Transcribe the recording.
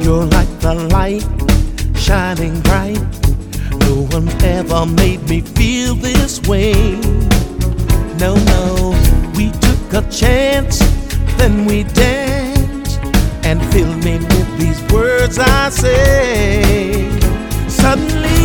You're like the light shining bright. No one ever made me feel this way. No, no, we took a chance, then we danced, and filled me with these words I say. Suddenly